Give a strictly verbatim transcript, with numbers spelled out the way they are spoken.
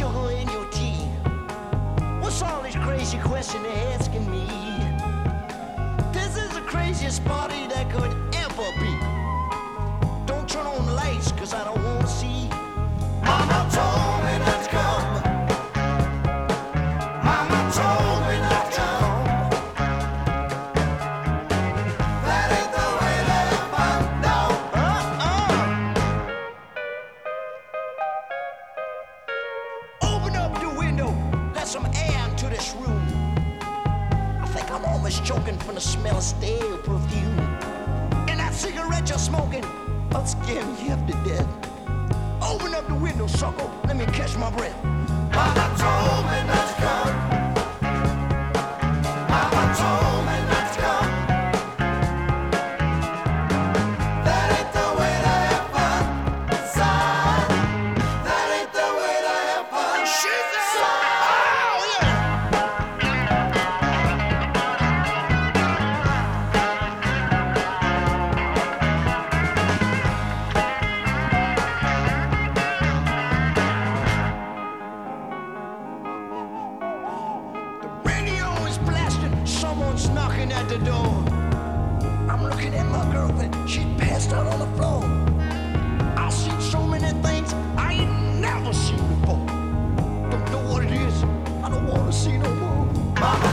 sugar in your tea? What's all this crazy question they're asking me? This is the craziest party that could ever be. Don't turn on the lights, cause I don't wanna see. Mama told me not to come. Mama told me not to come. That ain't the way that I found out. Uh-uh. Open up the window, let some air into this room. I think I'm almost choking from the smell of stale perfume. And that cigarette you're smoking, I'll scare me half to death. Open up the window, sucker, let me catch my breath. Mama told me not to come. Mama told me not to come. That ain't the way to have fun, son. That ain't the way to have fun. She's son. Oh, yeah. Someone's knocking at the door. I'm looking at my girlfriend, she passed out on the floor. I've seen so many things I ain't never seen before. Don't know what it is, I don't wanna see no more. Mama